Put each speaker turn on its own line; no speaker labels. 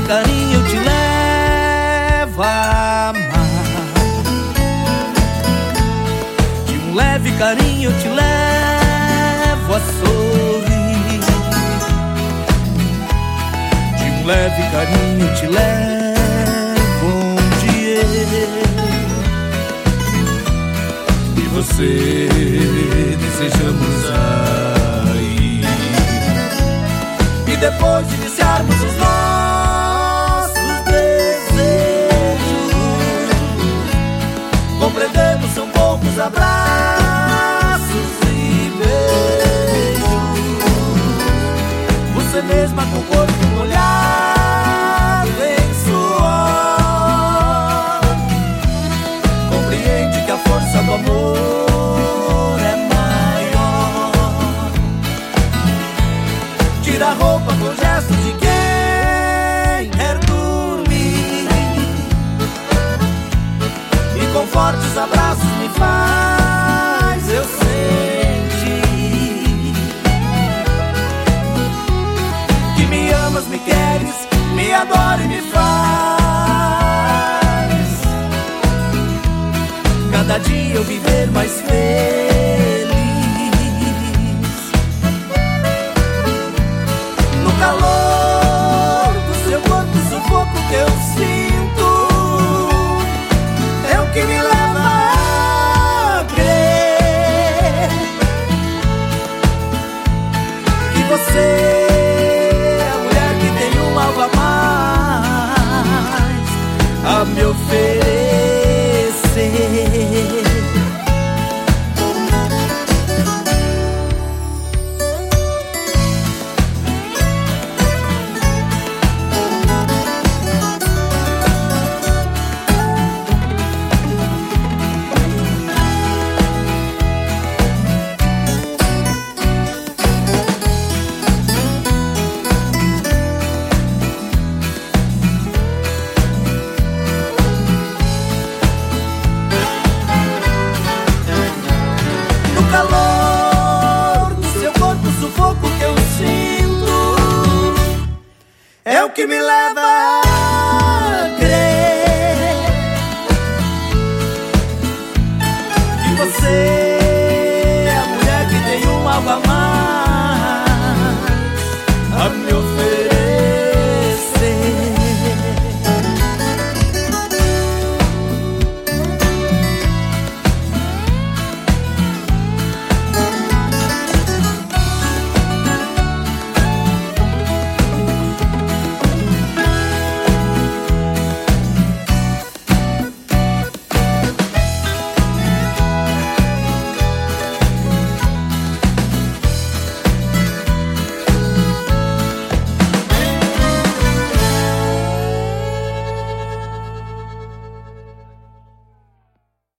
carinho eu te levo a amar. De um leve carinho eu te levo a sorrir. De um leve carinho eu te levo onde eu e você desejamos aí. E depois de iniciarmos os nossos desejos, compreendemos são poucos abraços e beijos. Você mesma com o corpo molhado em suor, compreende que a força do amor é maior. Tira a roupa com gesto de quem quer dormir, e com fortes abraços me faz eu sentir que me amas, me queres, me adora e me faz cada dia eu viver mais feliz. No calor do seu corpo, o sufoco que eu sinto é o que me leva a crer que você é a mulher que tem algo a mais a me oferecer. Calor do seu corpo, o sufoco que eu sinto é o que me leva a crer que você